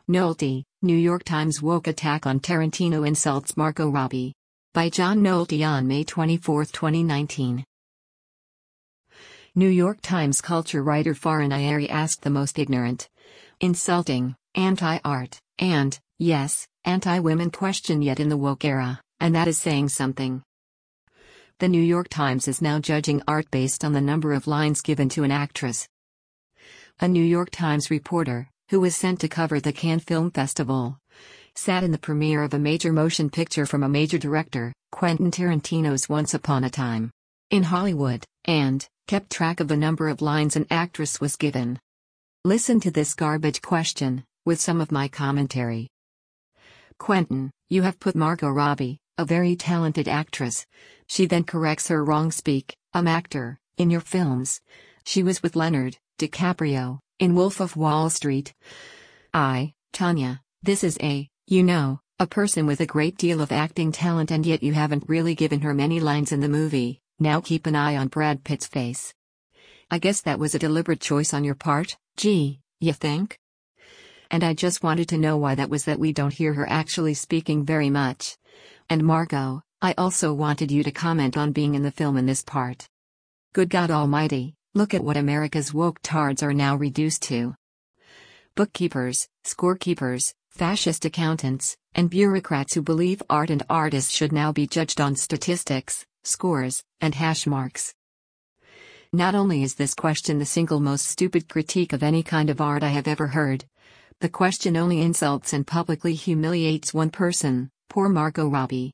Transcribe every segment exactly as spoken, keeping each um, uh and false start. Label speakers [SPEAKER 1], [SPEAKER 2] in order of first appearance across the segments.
[SPEAKER 1] Nolte, New York Times woke attack on Tarantino insults Margot Robbie. By John Nolte on May twenty-fourth, twenty nineteen. New York Times culture writer Farhan Ayari asked the most ignorant, insulting, anti-art, and, yes, anti-women question yet in the woke era, and that is saying something. The New York Times is now judging art based on the number of lines given to an actress. A New York Times reporter, who was sent to cover the Cannes Film Festival, sat in the premiere of a major motion picture from a major director, Quentin Tarantino's Once Upon a Time in Hollywood, and kept track of the number of lines an actress was given. Listen to this garbage question, with some of my commentary. Quentin, you have put Margot Robbie, a very talented actress. She then corrects her wrong speak, I'm actor, in your films. She was with Leonard DiCaprio, in Wolf of Wall Street. I, Tanya, this is a, you know, a person with a great deal of acting talent and yet you haven't really given her many lines in the movie. Now keep an eye on Brad Pitt's face. I guess that was a deliberate choice on your part, gee, you think? And I just wanted to know why that was, that we don't hear her actually speaking very much. And Margot, I also wanted you to comment on being in the film in this part. Good God Almighty, look at what America's woke tards are now reduced to. Bookkeepers, scorekeepers, fascist accountants, and bureaucrats who believe art and artists should now be judged on statistics, scores, and hash marks. Not only is this question the single most stupid critique of any kind of art I have ever heard, the question only insults and publicly humiliates one person, poor Margot Robbie.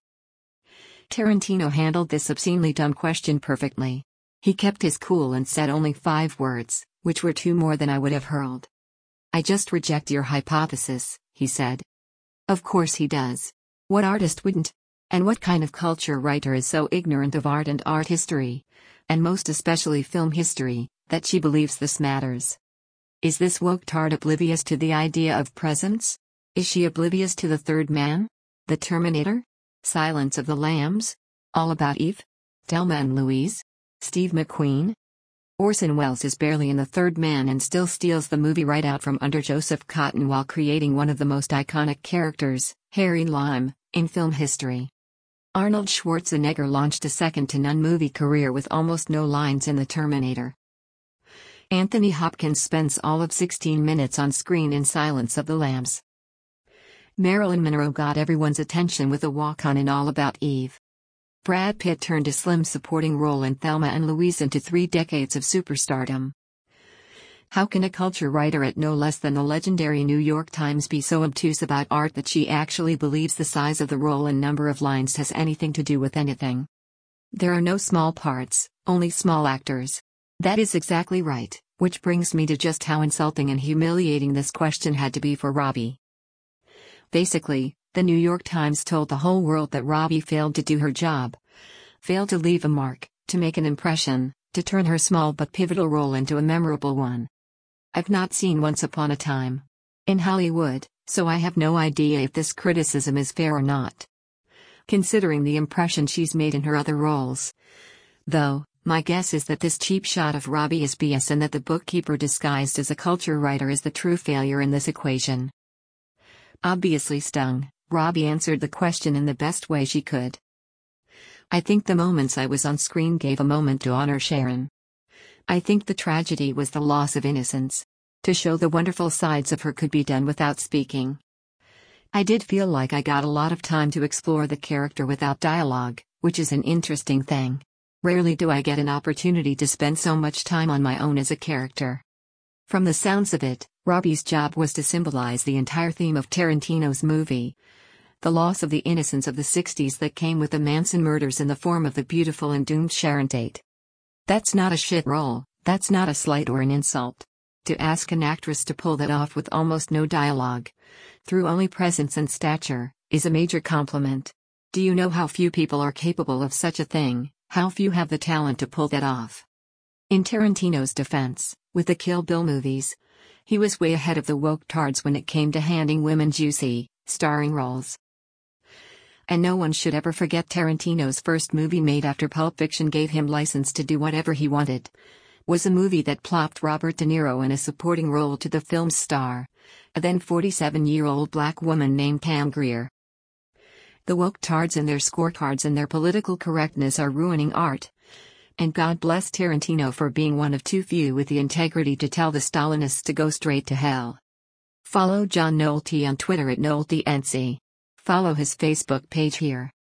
[SPEAKER 1] Tarantino handled this obscenely dumb question perfectly. He kept his cool and said only five words, which were two more than I would have hurled. I just reject your hypothesis, he said. Of course he does. What artist wouldn't? And what kind of culture writer is so ignorant of art and art history, and most especially film history, that she believes this matters? Is this woke tard oblivious to the idea of presence? Is she oblivious to The Third Man? The Terminator? Silence of the Lambs? All About Eve? Thelma and Louise? Steve McQueen? Orson Welles is barely in The Third Man and still steals the movie right out from under Joseph Cotten while creating one of the most iconic characters, Harry Lime, in film history. Arnold Schwarzenegger launched a second-to-none movie career with almost no lines in The Terminator. Anthony Hopkins spends all of sixteen minutes on screen in Silence of the Lambs. Marilyn Monroe got everyone's attention with a walk-on in All About Eve. Brad Pitt turned a slim supporting role in Thelma and Louise into three decades of superstardom. How can a culture writer at no less than the legendary New York Times be so obtuse about art that she actually believes the size of the role and number of lines has anything to do with anything? There are no small parts, only small actors. That is exactly right, which brings me to just how insulting and humiliating this question had to be for Robbie. Basically, the New York Times told the whole world that Robbie failed to do her job. Failed to leave a mark, to make an impression, to turn her small but pivotal role into a memorable one. I've not seen Once Upon a Time in Hollywood, so I have no idea if this criticism is fair or not, considering the impression she's made in her other roles. Though, my guess is that this cheap shot of Robbie is B S and that the bookkeeper disguised as a culture writer is the true failure in this equation. Obviously stung, Robbie answered the question in the best way she could. I think the moments I was on screen gave a moment to honor Sharon. I think the tragedy was the loss of innocence. To show the wonderful sides of her could be done without speaking. I did feel like I got a lot of time to explore the character without dialogue, which is an interesting thing. Rarely do I get an opportunity to spend so much time on my own as a character. From the sounds of it, Robbie's job was to symbolize the entire theme of Tarantino's movie. The loss of the innocence of the sixties that came with the Manson murders in the form of the beautiful and doomed Sharon Tate. That's not a shit role, that's not a slight or an insult. To ask an actress to pull that off with almost no dialogue, through only presence and stature, is a major compliment. Do you know how few people are capable of such a thing, how few have the talent to pull that off? In Tarantino's defense, with the Kill Bill movies, he was way ahead of the woke tards when it came to handing women juicy, starring roles. And no one should ever forget Tarantino's first movie made after Pulp Fiction gave him license to do whatever he wanted. was a movie that plopped Robert De Niro in a supporting role to the film's star, a then forty-seven-year-old black woman named Pam Grier. The woke tards and their scorecards and their political correctness are ruining art. And God bless Tarantino for being one of too few with the integrity to tell the Stalinists to go straight to hell. Follow John Nolte on Twitter at NolteNC. Follow his Facebook page here.